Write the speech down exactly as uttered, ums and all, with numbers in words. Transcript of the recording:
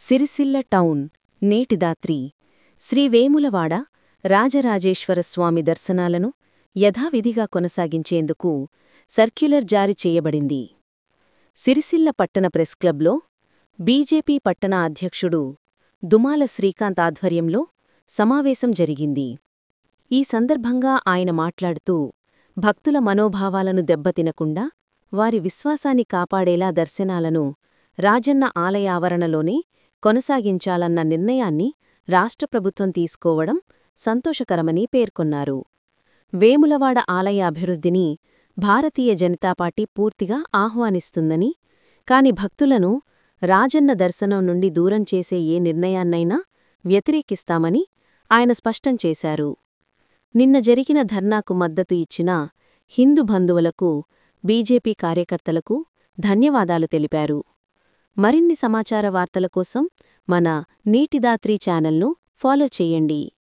Sircilla town నేటిదాత్రి శ్రీవేములవాడ రాజరాజేశ్వరస్వామి దర్శనాలను యథావిధిగా కొనసాగించేందుకు సర్క్యులర్ జారీ చేయబడింది. సిరిసిల్ల పట్టణ ప్రెస్క్లబ్లో బీజేపీ పట్టణ అధ్యక్షుడు దుమాల శ్రీకాంత్ ఆధ్వర్యంలో సమావేశం జరిగింది. ఈ సందర్భంగా ఆయన మాట్లాడుతూ, భక్తుల మనోభావాలను దెబ్బతినకుండా వారి విశ్వాసాన్ని కాపాడేలా దర్శనాలను రాజన్న ఆలయ ఆవరణలోనే కొనసాగించాలన్న నిర్ణయాన్ని రాష్ట్ర ప్రభుత్వం తీసుకోవడం సంతోషకరమని పేర్కొన్నారు. వేములవాడ ఆలయ అభివృద్ధిని భారతీయ జనతాపార్టీ పూర్తిగా ఆహ్వానిస్తుందని, కాని భక్తులను రాజన్న దర్శనం నుండి దూరం చేసే ఏ నిర్ణయాన్నైనా వ్యతిరేకిస్తామని ఆయన స్పష్టం చేశారు. నిన్న జరిగిన ధర్నాకు మద్దతు ఇచ్చిన హిందూ బంధువులకు, బీజేపీ కార్యకర్తలకు ధన్యవాదాలు తెలిపారు. మరిన్ని సమాచార వార్తల కోసం మన నీటిదాత్రి ఛానల్ను ఫాలో చేయండి.